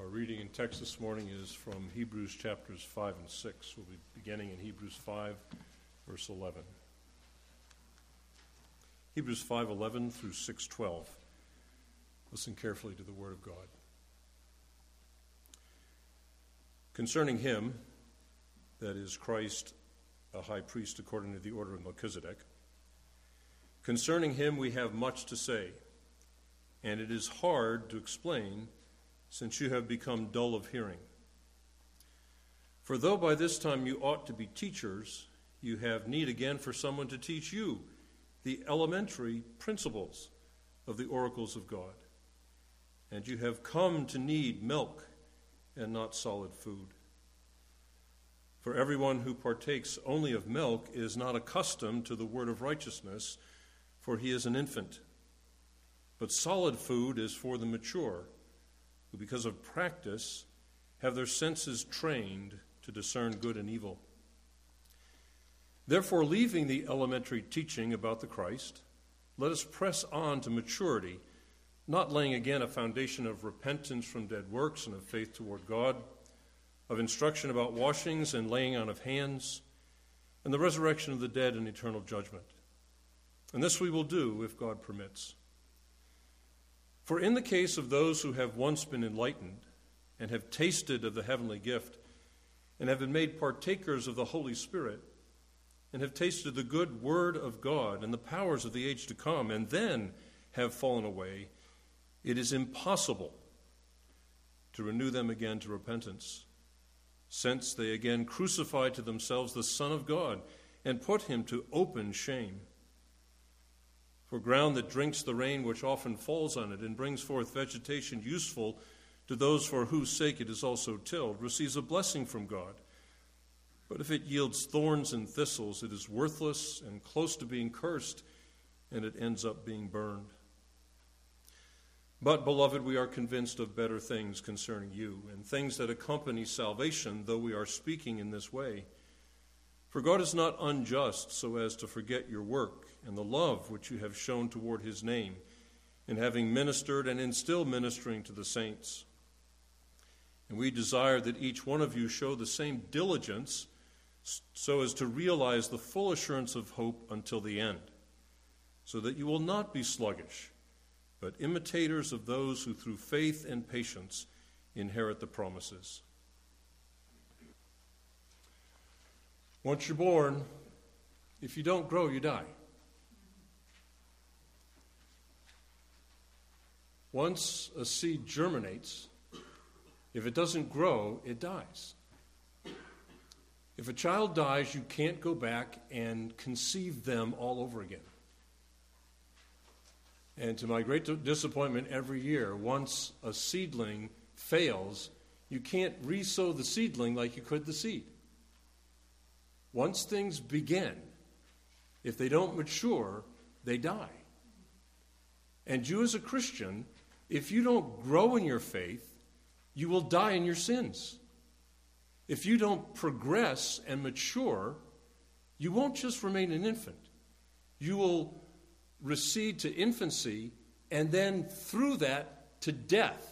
Our reading and text this morning is from Hebrews chapters 5 and 6. We'll be beginning in Hebrews 5, verse 11. Hebrews 5:11 through 6:12. Listen carefully to the word of God. Concerning him, that is Christ, a high priest according to the order of Melchizedek, concerning him we have much to say, and it is hard to explain, since you have become dull of hearing. For though by this time you ought to be teachers, you have need again for someone to teach you the elementary principles of the oracles of God. And you have come to need milk and not solid food. For everyone who partakes only of milk is not accustomed to the word of righteousness, for he is an infant. But solid food is for the mature, who because of practice have their senses trained to discern good and evil. Therefore, leaving the elementary teaching about the Christ, let us press on to maturity, not laying again a foundation of repentance from dead works and of faith toward God, of instruction about washings and laying on of hands, and the resurrection of the dead and eternal judgment. And this we will do if God permits. For in the case of those who have once been enlightened and have tasted of the heavenly gift and have been made partakers of the Holy Spirit and have tasted the good word of God and the powers of the age to come and then have fallen away, it is impossible to renew them again to repentance, since they again crucified to themselves the Son of God and put him to open shame. For ground that drinks the rain which often falls on it and brings forth vegetation useful to those for whose sake it is also tilled, receives a blessing from God. But if it yields thorns and thistles, it is worthless and close to being cursed, and it ends up being burned. But, beloved, we are convinced of better things concerning you, and things that accompany salvation, though we are speaking in this way. For God is not unjust so as to forget your work and the love which you have shown toward his name, in having ministered and in still ministering to the saints. And we desire that each one of you show the same diligence so as to realize the full assurance of hope until the end, so that you will not be sluggish, but imitators of those who through faith and patience inherit the promises. Once you're born, if you don't grow, you die. Once a seed germinates, if it doesn't grow, it dies. If a child dies, you can't go back and conceive them all over again. And to my great disappointment every year, once a seedling fails, you can't re-sow the seedling like you could the seed. Once things begin, if they don't mature, they die. And you as a Christian, if you don't grow in your faith, you will die in your sins. If you don't progress and mature, you won't just remain an infant. You will recede to infancy and then through that to death.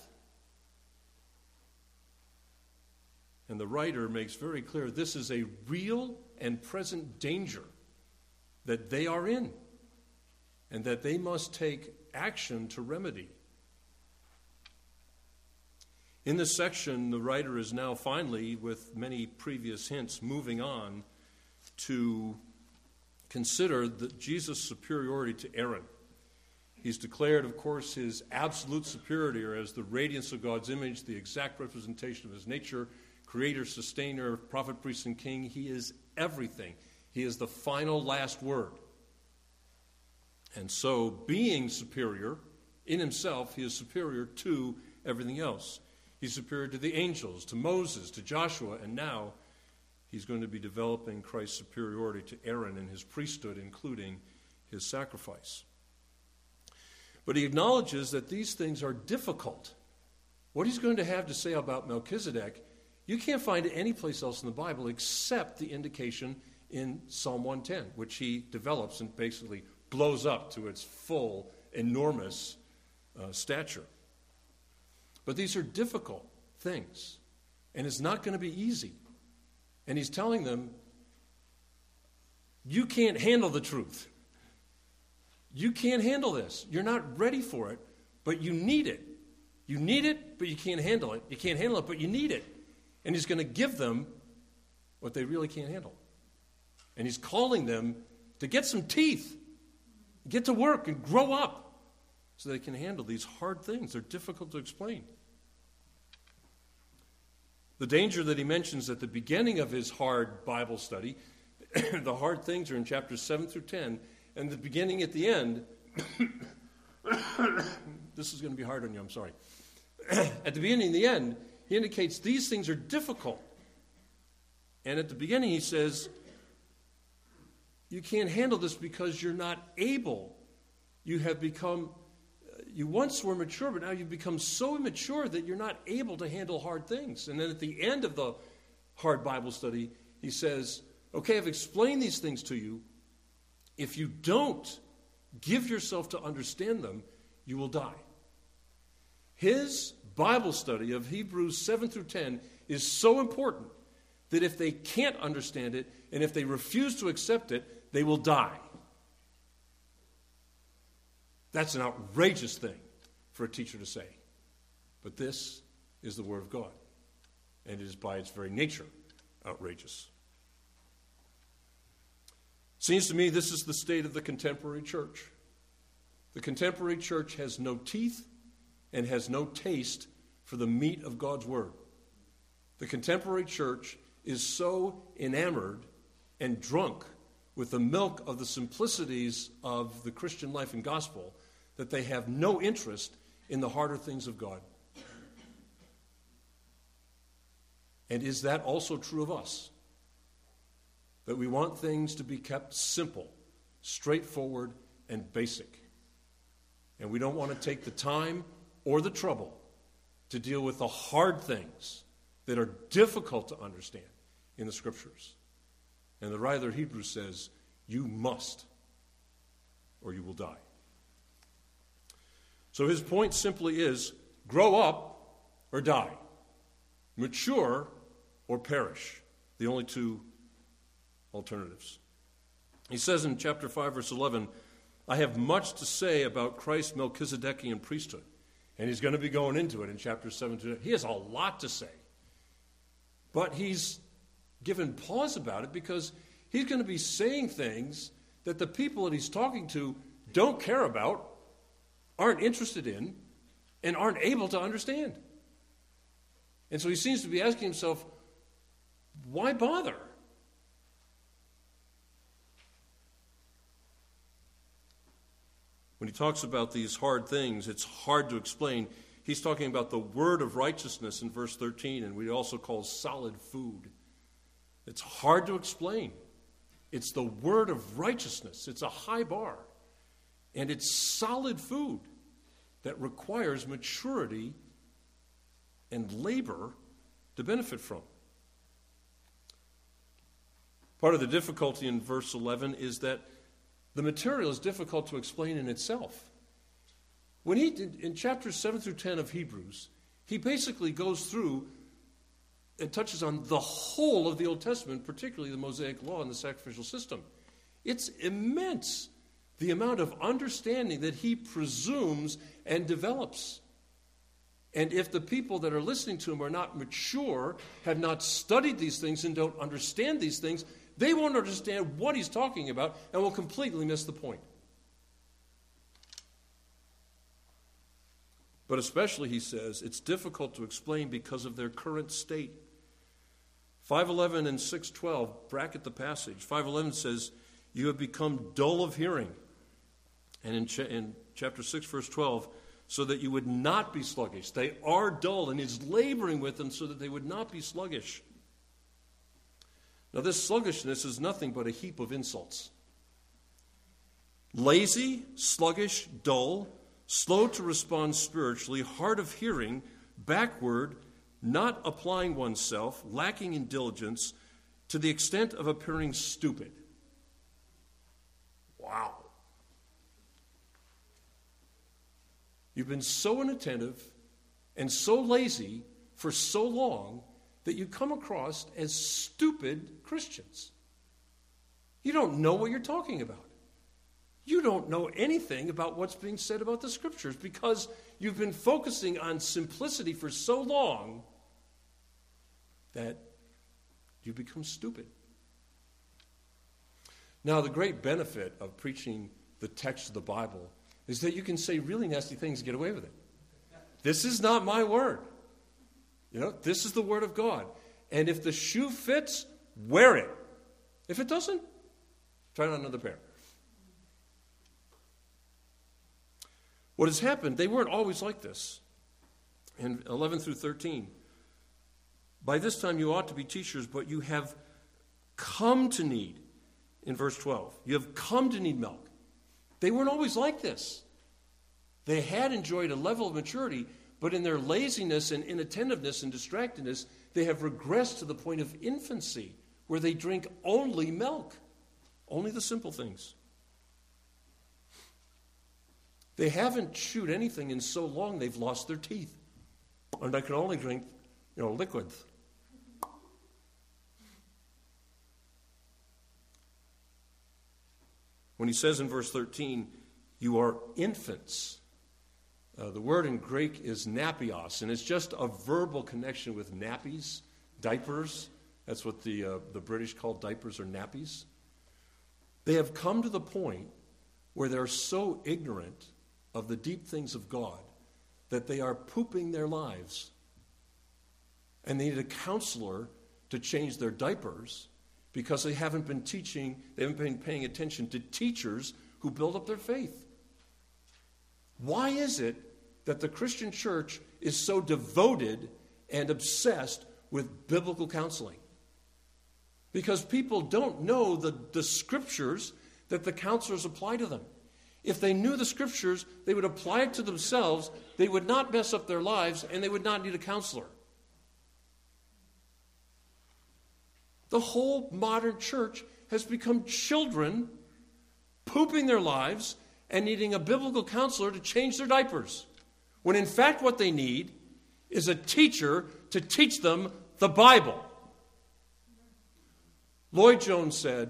And the writer makes very clear this is a real and present danger that they are in and that they must take action to remedy. In this section, the writer is now finally, with many previous hints, moving on to consider Jesus' superiority to Aaron. He's declared, of course, his absolute superiority as the radiance of God's image, the exact representation of his nature, creator, sustainer, prophet, priest, and king. He is everything. He is the final last word. And so, being superior in himself, he is superior to everything else. He's superior to the angels, to Moses, to Joshua, and now he's going to be developing Christ's superiority to Aaron and his priesthood, including his sacrifice. But he acknowledges that these things are difficult. What he's going to have to say about Melchizedek, you can't find it anyplace else in the Bible except the indication in Psalm 110, which he develops and basically blows up to its full, enormous stature. But these are difficult things. And it's not going to be easy. And he's telling them, you can't handle the truth. You can't handle this. You're not ready for it, but you need it. You need it, but you can't handle it. You can't handle it, but you need it. And he's going to give them what they really can't handle. And he's calling them to get some teeth, get to work and grow up so they can handle these hard things. They're difficult to explain. The danger that he mentions at the beginning of his hard Bible study, the hard things are in chapters 7 through 10, and the beginning at the end, this is going to be hard on you, I'm sorry. At the beginning and the end, he indicates these things are difficult. And at the beginning he says, you can't handle this because you're not able. You have become, you once were mature, but now you've become so immature that you're not able to handle hard things. And then at the end of the hard Bible study, he says, okay, I've explained these things to you. If you don't give yourself to understand them, you will die. His Bible study of Hebrews 7 through 10 is so important that if they can't understand it and if they refuse to accept it, they will die. That's an outrageous thing for a teacher to say. But this is the Word of God, and it is by its very nature outrageous. Seems to me this is the state of the contemporary church. The contemporary church has no teeth and has no taste for the meat of God's Word. The contemporary church is so enamored and drunk with the milk of the simplicities of the Christian life and gospel that they have no interest in the harder things of God. And is that also true of us? That we want things to be kept simple, straightforward, and basic. And we don't want to take the time or the trouble to deal with the hard things that are difficult to understand in the Scriptures. And the writer of Hebrews says, you must, or you will die. So his point simply is, grow up or die. Mature or perish. The only two alternatives. He says in chapter 5, verse 11, I have much to say about Christ's Melchizedekian priesthood. And he's going to be going into it in chapter 7. He has a lot to say. But he's given pause about it because he's going to be saying things that the people that he's talking to don't care about, aren't interested in, and aren't able to understand. And so he seems to be asking himself, why bother? When he talks about these hard things, it's hard to explain. He's talking about the word of righteousness in verse 13, and we also call solid food. It's hard to explain. It's the word of righteousness. It's a high bar. And it's solid food that requires maturity and labor to benefit from. Part of the difficulty in verse 11 is that the material is difficult to explain in itself. When he did, in chapters 7 through 10 of Hebrews, he basically goes through and touches on the whole of the Old Testament, particularly the Mosaic Law and the sacrificial system. It's immense, the amount of understanding that he presumes and develops. And if the people that are listening to him are not mature, have not studied these things, and don't understand these things, they won't understand what he's talking about and will completely miss the point. But especially, he says, it's difficult to explain because of their current state. 5:11 and 6:12, bracket the passage. 5:11 says, you have become dull of hearing. And in chapter 6, verse 12, so that you would not be sluggish. They are dull, and he's laboring with them so that they would not be sluggish. Now, this sluggishness is nothing but a heap of insults. Lazy, sluggish, dull, slow to respond spiritually, hard of hearing, backward, not applying oneself, lacking in diligence, to the extent of appearing stupid. Wow. You've been so inattentive and so lazy for so long that you come across as stupid Christians. You don't know what you're talking about. You don't know anything about what's being said about the Scriptures because you've been focusing on simplicity for so long that you become stupid. Now, the great benefit of preaching the text of the Bible is that you can say really nasty things and get away with it. This is not my word. This is the word of God. And if the shoe fits, wear it. If it doesn't, try on another pair. What has happened, they weren't always like this. In 11 through 13, by this time you ought to be teachers, but you have come to need, in verse 12, you have come to need milk. They weren't always like this. They had enjoyed a level of maturity, but in their laziness and inattentiveness and distractedness, they have regressed to the point of infancy, where they drink only milk, only the simple things. They haven't chewed anything in so long they've lost their teeth. And they can only drink, liquids. When he says in verse 13, you are infants, the word in Greek is napios, and it's just a verbal connection with nappies, diapers. That's what the British call diapers or nappies. They have come to the point where they're so ignorant of the deep things of God that they are pooping their lives. And they need a counselor to change their diapers because they haven't been paying attention to teachers who build up their faith. Why is it that the Christian church is so devoted and obsessed with biblical counseling? Because people don't know the scriptures that the counselors apply to them. If they knew the scriptures, they would apply it to themselves, they would not mess up their lives, and they would not need a counselor. The whole modern church has become children pooping their lives and needing a biblical counselor to change their diapers, when in fact what they need is a teacher to teach them the Bible. Lloyd Jones said,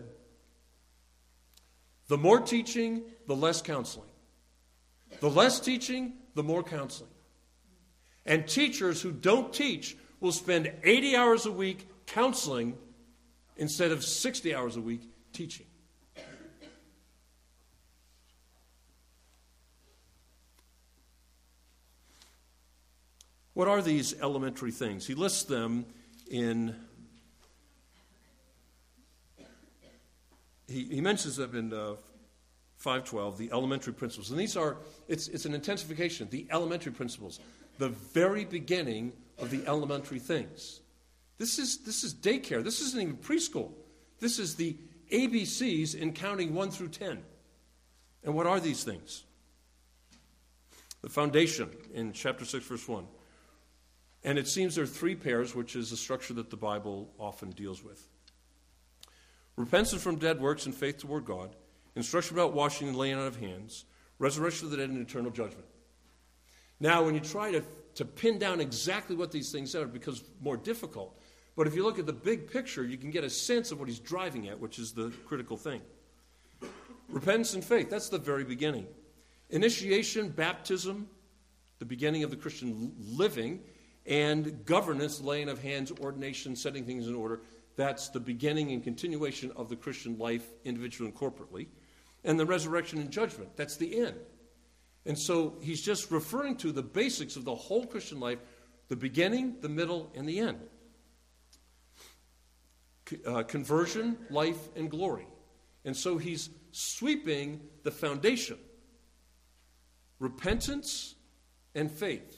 the more teaching, the less counseling. The less teaching, the more counseling. And teachers who don't teach will spend 80 hours a week counseling instead of 60 hours a week teaching. What are these elementary things? He lists them in... He mentions them in 5:12, the elementary principles. And these are, it's an intensification, the elementary principles, the very beginning of the elementary things. This is daycare. This isn't even preschool. This is the ABCs in counting 1 through 10. And what are these things? The foundation in chapter 6, verse 1. And it seems there are 3 pairs, which is a structure that the Bible often deals with. Repentance from dead works and faith toward God, instruction about washing and laying on of hands, resurrection of the dead and eternal judgment. Now, when you try to pin down exactly what these things are, it becomes more difficult. But if you look at the big picture, you can get a sense of what he's driving at, which is the critical thing. Repentance and faith, that's the very beginning. Initiation, baptism, the beginning of the Christian living, and governance, laying of hands, ordination, setting things in order. That's the beginning and continuation of the Christian life, individually and corporately. And the resurrection and judgment, that's the end. And so he's just referring to the basics of the whole Christian life, the beginning, the middle, and the end. Conversion, life, and glory. And so he's sweeping the foundation. Repentance and faith.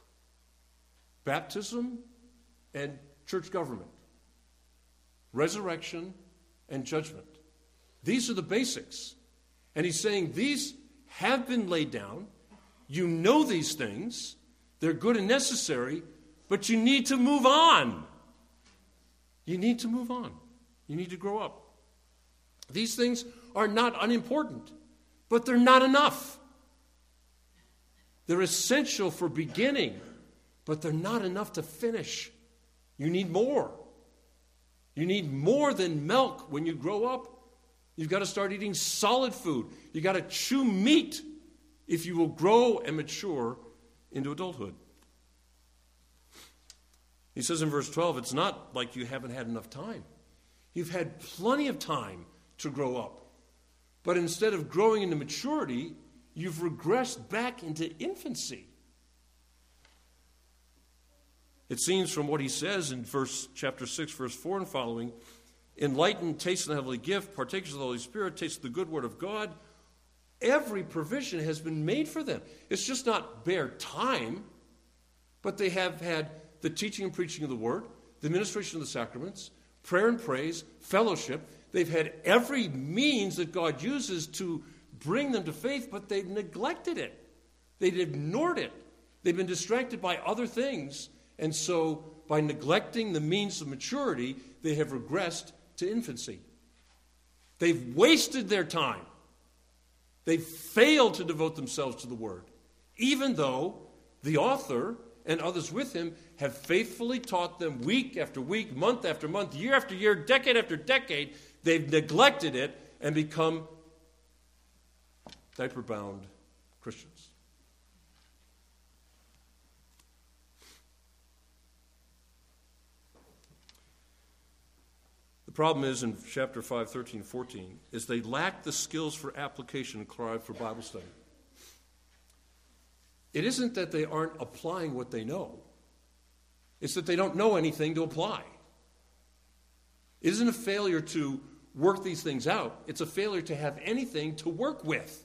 Baptism and church government. Resurrection and judgment. These are the basics. And he's saying these have been laid down. You know these things. They're good and necessary, but you need to move on. You need to move on. You need to grow up. These things are not unimportant, but they're not enough. They're essential for beginning, but they're not enough to finish. You need more. You need more than milk when you grow up. You've got to start eating solid food. You've got to chew meat if you will grow and mature into adulthood. He says in verse 12, it's not like you haven't had enough time. You've had plenty of time to grow up. But instead of growing into maturity, you've regressed back into infancy. It seems from what he says in chapter 6, verse 4 and following, enlightened, taste the heavenly gift, partakers of the Holy Spirit, taste the good word of God. Every provision has been made for them. It's just not bare time, but they have had the teaching and preaching of the word, the administration of the sacraments, prayer and praise, fellowship. They've had every means that God uses to bring them to faith, but they've neglected it. They've ignored it. They've been distracted by other things. And so, by neglecting the means of maturity, they have regressed to infancy. They've wasted their time. They've failed to devote themselves to the Word, even though the author and others with him have faithfully taught them week after week, month after month, year after year, decade after decade. They've neglected it and become diaper-bound Christians. The problem is in chapter 5, 13, 14, is they lack the skills for application required for Bible study. It isn't that they aren't applying what they know. It's that they don't know anything to apply. It isn't a failure to work these things out. It's a failure to have anything to work with.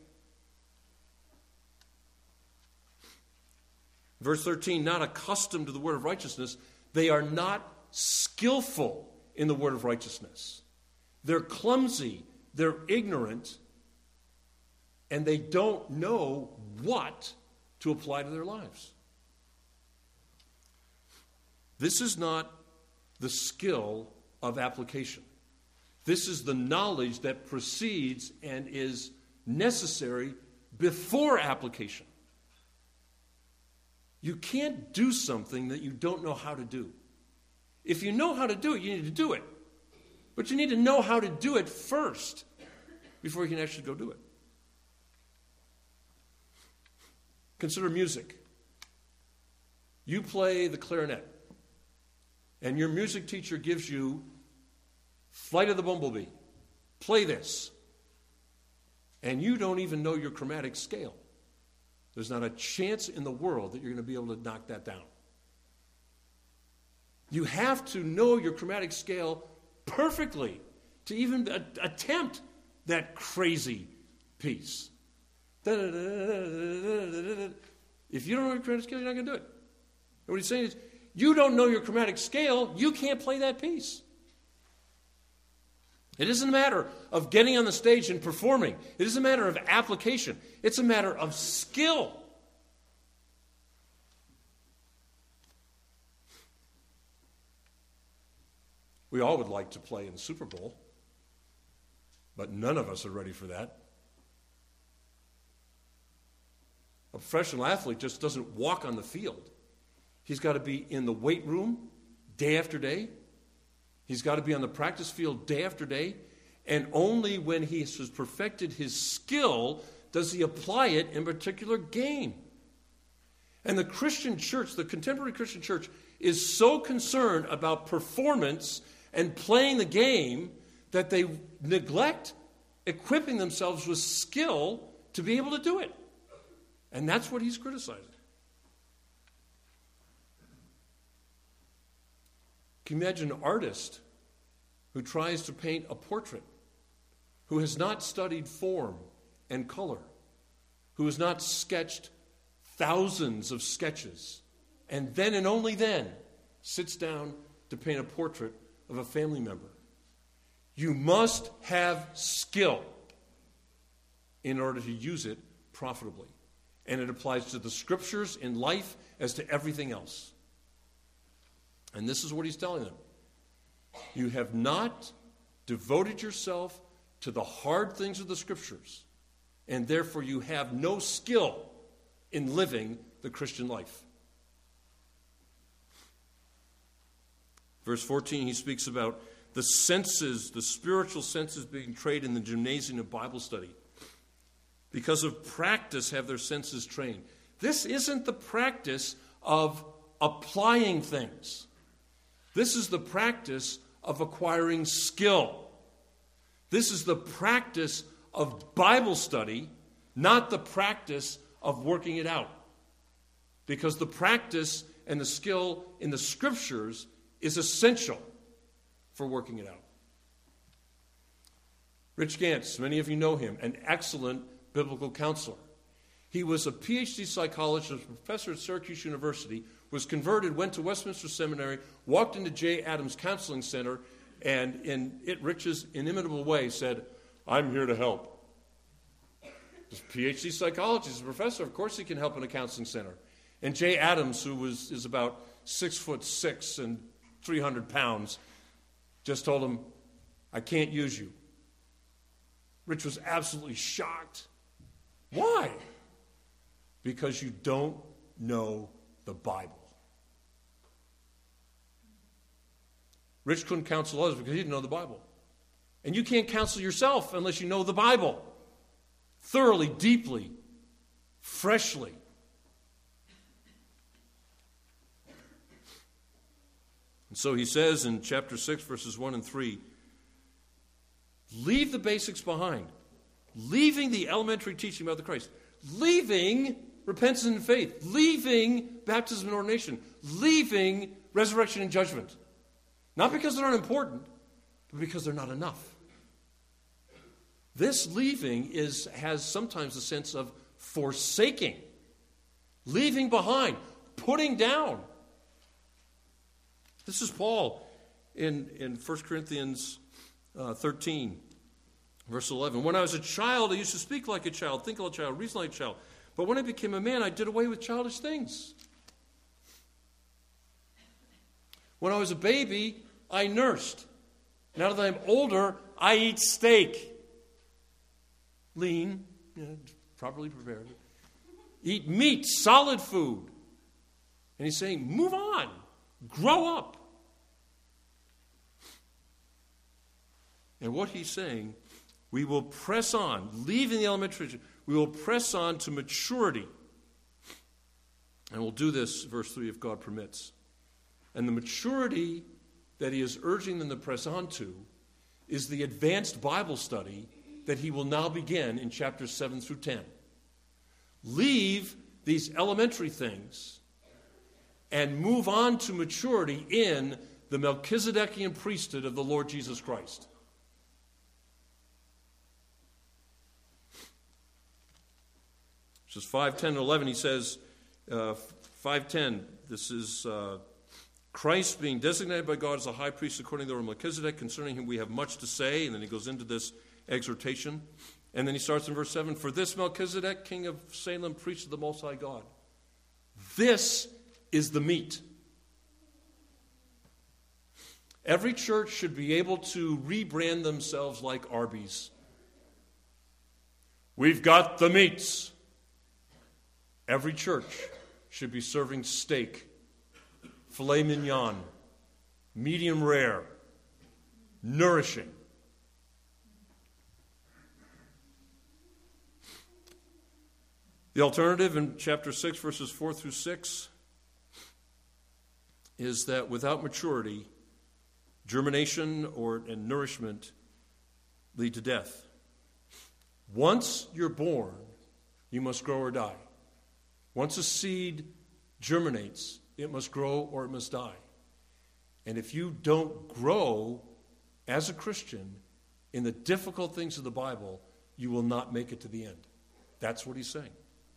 Verse 13, not accustomed to the word of righteousness, they are not skillful in the word of righteousness. They're clumsy, they're ignorant, and they don't know what to apply to their lives. This is not the skill of application. This is the knowledge that precedes and is necessary before application. You can't do something that you don't know how to do. If you know how to do it, you need to do it. But you need to know how to do it first before you can actually go do it. Consider music. You play the clarinet, and your music teacher gives you Flight of the Bumblebee. Play this. And you don't even know your chromatic scale. There's not a chance in the world that you're going to be able to knock that down. You have to know your chromatic scale perfectly to even attempt that crazy piece. If you don't know your chromatic scale, you're not going to do it. And what he's saying is, you don't know your chromatic scale, you can't play that piece. It isn't a matter of getting on the stage and performing. It isn't a matter of application. It's a matter of skill. We all would like to play in the Super Bowl, but none of us are ready for that. A professional athlete just doesn't walk on the field. He's got to be in the weight room day after day. He's got to be on the practice field day after day. And only when he has perfected his skill does he apply it in a particular game. And the Christian church, the contemporary Christian church, is so concerned about performance and playing the game that they neglect equipping themselves with skill to be able to do it. And that's what he's criticizing. Can you imagine an artist who tries to paint a portrait, who has not studied form and color, who has not sketched thousands of sketches, and then and only then sits down to paint a portrait of a family member? You must have skill in order to use it profitably. And it applies to the scriptures in life as to everything else. And this is what he's telling them. You have not devoted yourself to the hard things of the scriptures, and therefore you have no skill in living the Christian life. Verse 14, he speaks about the senses, the spiritual senses being trained in the gymnasium of Bible study. Because of practice have their senses trained. This isn't the practice of applying things. This is the practice of acquiring skill. This is the practice of Bible study, not the practice of working it out. Because the practice and the skill in the Scriptures is essential for working it out. Rich Gantz, many of you know him, an excellent biblical counselor. He was a PhD psychologist, a professor at Syracuse University, was converted, went to Westminster Seminary, walked into J. Adams Counseling Center, and in Rich's inimitable way said, "I'm here to help." He's a PhD psychologist, a professor, of course he can help in a counseling center. And J. Adams, who is about 6'6" and 300 pounds, just told him, "I can't use you." Rich was absolutely shocked. Why? Because you don't know the Bible. Rich couldn't counsel others because he didn't know the Bible. And you can't counsel yourself unless you know the Bible thoroughly, deeply, freshly. And so he says in chapter 6, verses 1 and 3, leave the basics behind. Leaving the elementary teaching about the Christ. Leaving repentance and faith. Leaving baptism and ordination. Leaving resurrection and judgment. Not because they're unimportant, but because they're not enough. This leaving has sometimes a sense of forsaking. Leaving behind. Putting down. This is Paul in 1 Corinthians 13, verse 11. When I was a child, I used to speak like a child, think like a child, reason like a child. But when I became a man, I did away with childish things. When I was a baby, I nursed. Now that I'm older, I eat steak. Lean, properly prepared. Eat meat, solid food. And he's saying, move on. Grow up. And what he's saying, we will press on, leaving the elementary, we will press on to maturity. And we'll do this, verse 3, if God permits. And the maturity that he is urging them to press on to is the advanced Bible study that he will now begin in chapters 7 through 10. Leave these elementary things and move on to maturity in the Melchizedekian priesthood of the Lord Jesus Christ. Verses 5, 10, and 11, he says, 5:10, this is Christ being designated by God as a high priest according to the order of Melchizedek. Concerning him we have much to say. And then he goes into this exhortation. And then he starts in verse 7, for this Melchizedek, king of Salem, priest of the Most High God. This is the meat. Every church should be able to rebrand themselves like Arby's. We've got the meats. Every church should be serving steak, filet mignon, medium rare, nourishing. The alternative in chapter 6, verses 4 through 6, is that without maturity, germination and nourishment lead to death. Once you're born, you must grow or die. Once a seed germinates, it must grow or it must die. And if you don't grow as a Christian in the difficult things of the Bible, you will not make it to the end. That's what he's saying.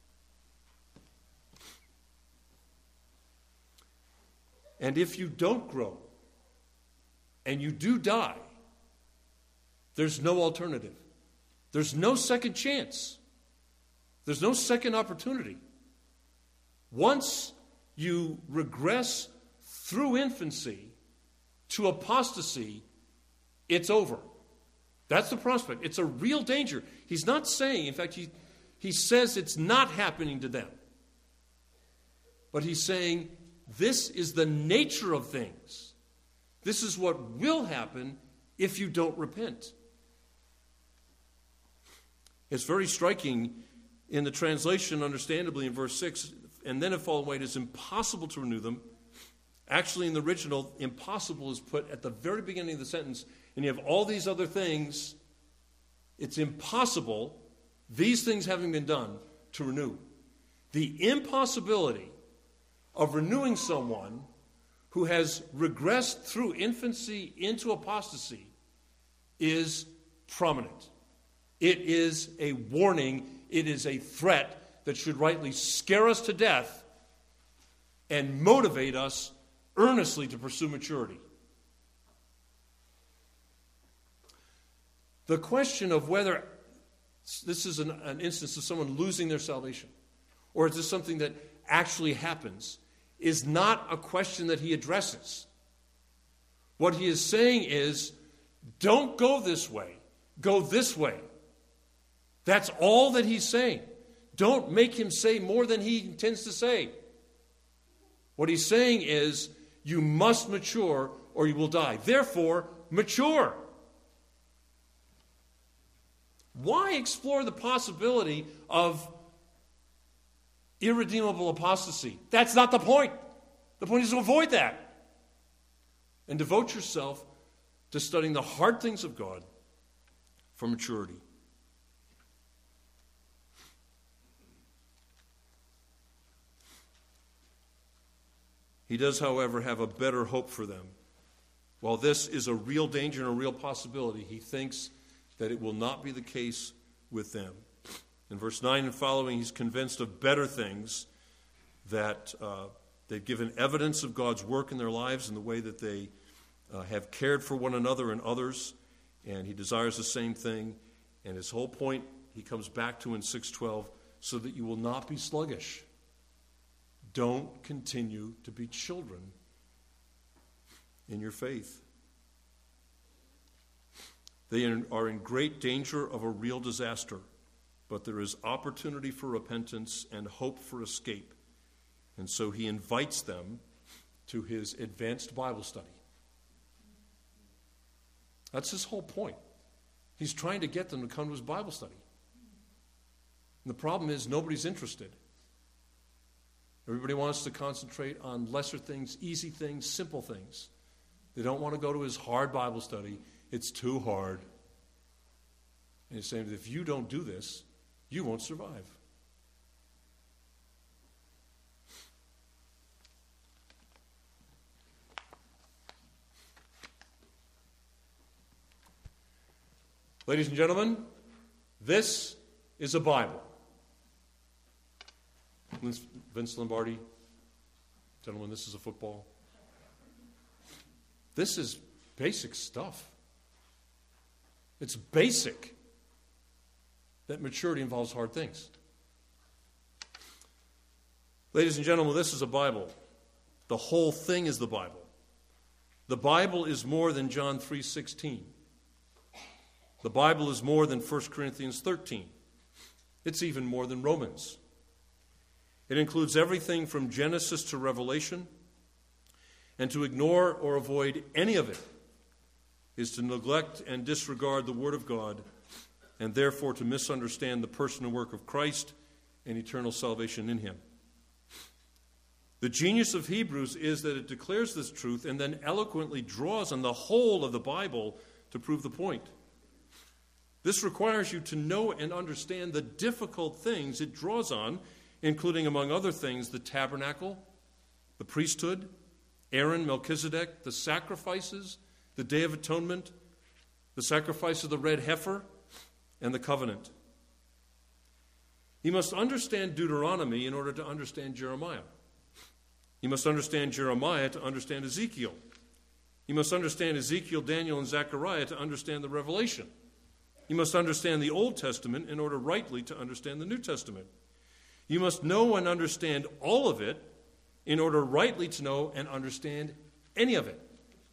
And if you don't grow and you do die, there's no alternative. There's no second chance. There's no second opportunity. Once you regress through infancy to apostasy, it's over. That's the prospect. It's a real danger. He's not saying, in fact, he says it's not happening to them. But he's saying this is the nature of things. This is what will happen if you don't repent. It's very striking in the translation, understandably, in verse 6, and then have fallen away, it is impossible to renew them. Actually, in the original, impossible is put at the very beginning of the sentence, and you have all these other things. It's impossible, these things having been done, to renew. The impossibility of renewing someone who has regressed through infancy into apostasy is prominent. It is a warning. It is a threat that should rightly scare us to death and motivate us earnestly to pursue maturity. The question of whether this is an instance of someone losing their salvation, or is this something that actually happens, is not a question that he addresses. What he is saying is, don't go this way, go this way. That's all that he's saying. Don't make him say more than he intends to say. What he's saying is, you must mature or you will die. Therefore, mature. Why explore the possibility of irredeemable apostasy? That's not the point. The point is to avoid that. And devote yourself to studying the hard things of God for maturity. He does, however, have a better hope for them. While this is a real danger and a real possibility, he thinks that it will not be the case with them. In verse 9 and following, he's convinced of better things, that they've given evidence of God's work in their lives and the way that they have cared for one another and others, and he desires the same thing. And his whole point, he comes back to in 6:12, so that you will not be sluggish. Don't continue to be children in your faith. They are in great danger of a real disaster, but there is opportunity for repentance and hope for escape. And so he invites them to his advanced Bible study. That's his whole point. He's trying to get them to come to his Bible study. And the problem is nobody's interested. Everybody wants to concentrate on lesser things, easy things, simple things. They don't want to go to his hard Bible study. It's too hard. And he's saying that if you don't do this, you won't survive. Ladies and gentlemen, this is a Bible. Vince Lombardi, gentlemen, this is a football. This is basic stuff. It's basic that maturity involves hard things. Ladies and gentlemen, this is a Bible. The whole thing is the Bible. The Bible is more than John 3:16. The Bible is more than 1 Corinthians 13. It's even more than Romans. It includes everything from Genesis to Revelation, and to ignore or avoid any of it is to neglect and disregard the Word of God, and therefore to misunderstand the person and work of Christ and eternal salvation in him. The genius of Hebrews is that it declares this truth and then eloquently draws on the whole of the Bible to prove the point. This requires you to know and understand the difficult things it draws on, including, among other things, the tabernacle, the priesthood, Aaron, Melchizedek, the sacrifices, the Day of Atonement, the sacrifice of the red heifer, and the covenant. You must understand Deuteronomy in order to understand Jeremiah. You must understand Jeremiah to understand Ezekiel. You must understand Ezekiel, Daniel, and Zechariah to understand the Revelation. You must understand the Old Testament in order rightly to understand the New Testament. You must know and understand all of it in order rightly to know and understand any of it.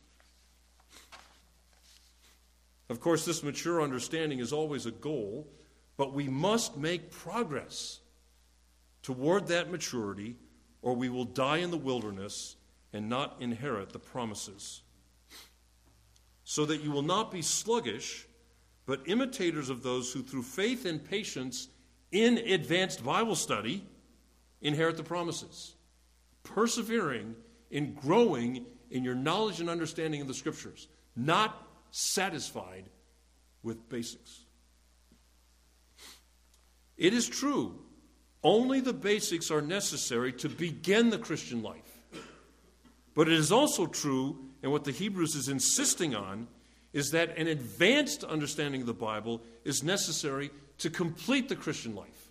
Of course, this mature understanding is always a goal, but we must make progress toward that maturity, or we will die in the wilderness and not inherit the promises. so that you will not be sluggish, but imitators of those who through faith and patience in advanced Bible study inherit the promises, persevering in growing in your knowledge and understanding of the Scriptures, not satisfied with basics. It is true, only the basics are necessary to begin the Christian life. But it is also true, and what the Hebrews is insisting on, is that an advanced understanding of the Bible is necessary to complete the Christian life.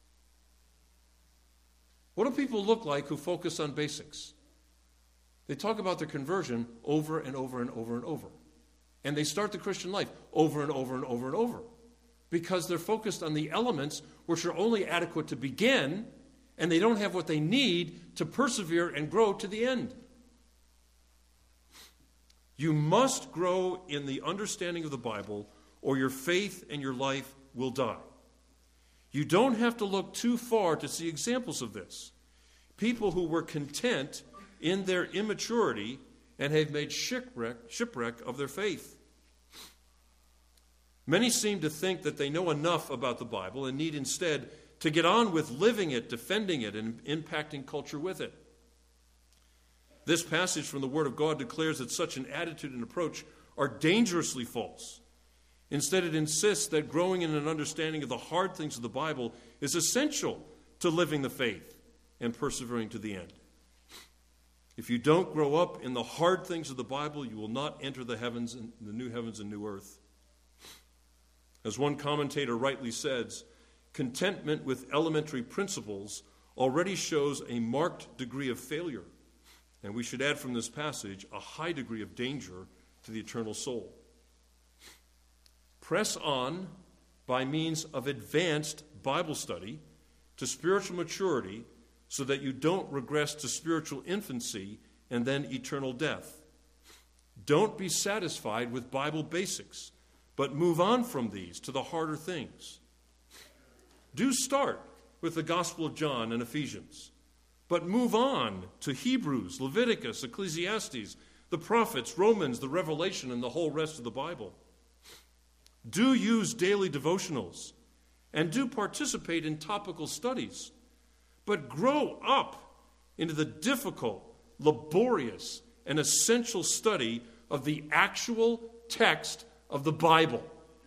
What do people look like who focus on basics? They talk about their conversion over and over and over and over. And they start the Christian life over and over and over and over. Because they're focused on the elements which are only adequate to begin, and they don't have what they need to persevere and grow to the end. You must grow in the understanding of the Bible, or your faith and your life will die. You don't have to look too far to see examples of this. People who were content in their immaturity and have made shipwreck of their faith. Many seem to think that they know enough about the Bible and need instead to get on with living it, defending it, and impacting culture with it. This passage from the Word of God declares that such an attitude and approach are dangerously false. Instead, it insists that growing in an understanding of the hard things of the Bible is essential to living the faith and persevering to the end. If you don't grow up in the hard things of the Bible, you will not enter the heavens and the new heavens and new earth. As one commentator rightly says, contentment with elementary principles already shows a marked degree of failure. And we should add from this passage a high degree of danger to the eternal soul. Press on by means of advanced Bible study to spiritual maturity so that you don't regress to spiritual infancy and then eternal death. Don't be satisfied with Bible basics, but move on from these to the harder things. Do start with the Gospel of John and Ephesians, but move on to Hebrews, Leviticus, Ecclesiastes, the prophets, Romans, the Revelation, and the whole rest of the Bible. Do use daily devotionals, and do participate in topical studies, but grow up into the difficult, laborious, and essential study of the actual text of the Bible.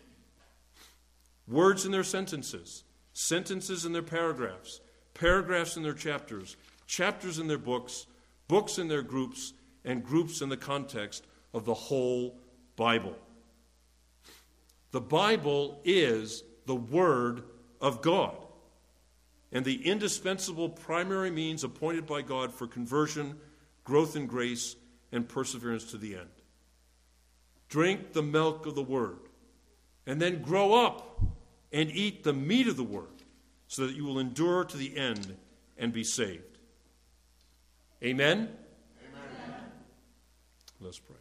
Words in their sentences, sentences in their paragraphs, paragraphs in their chapters, chapters in their books, books in their groups, and groups in the context of the whole Bible. The Bible is the Word of God and the indispensable primary means appointed by God for conversion, growth in grace, and perseverance to the end. Drink the milk of the Word, and then grow up and eat the meat of the Word, so that you will endure to the end and be saved. Amen? Amen. Let's pray.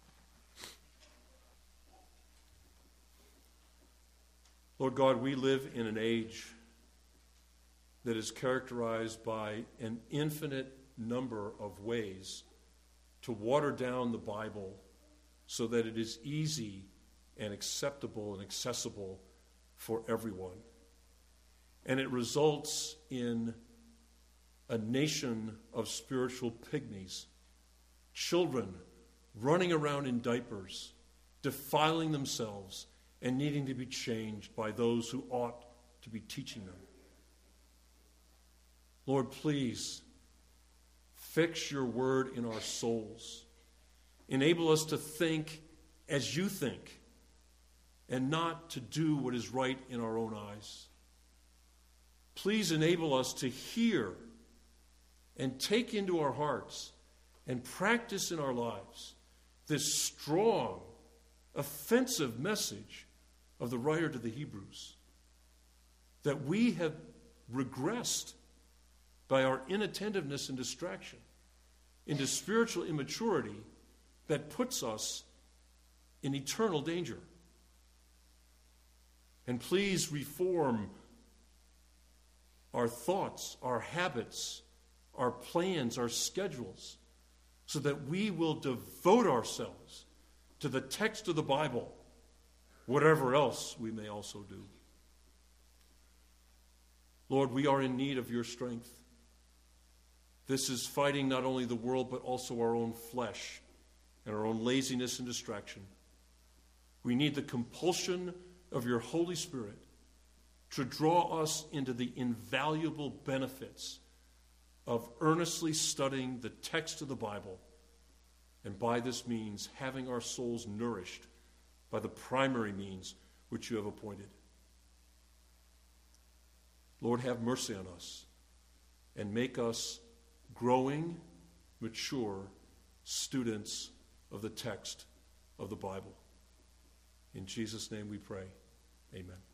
Lord God, we live in an age that is characterized by an infinite number of ways to water down the Bible so that it is easy and acceptable and accessible for everyone. And it results in a nation of spiritual pygmies, children running around in diapers, defiling themselves, and needing to be changed by those who ought to be teaching them. Lord, please fix your word in our souls. Enable us to think as you think and not to do what is right in our own eyes. Please enable us to hear and take into our hearts and practice in our lives this strong, offensive message of the writer to the Hebrews, that we have regressed by our inattentiveness and distraction into spiritual immaturity that puts us in eternal danger. And please reform our thoughts, our habits, our plans, our schedules, so that we will devote ourselves to the text of the Bible, whatever else we may also do. Lord, we are in need of your strength. This is fighting not only the world, but also our own flesh and our own laziness and distraction. We need the compulsion of your Holy Spirit to draw us into the invaluable benefits of earnestly studying the text of the Bible, and by this means having our souls nourished by the primary means which you have appointed. Lord, have mercy on us and make us growing, mature students of the text of the Bible. In Jesus' name we pray. Amen.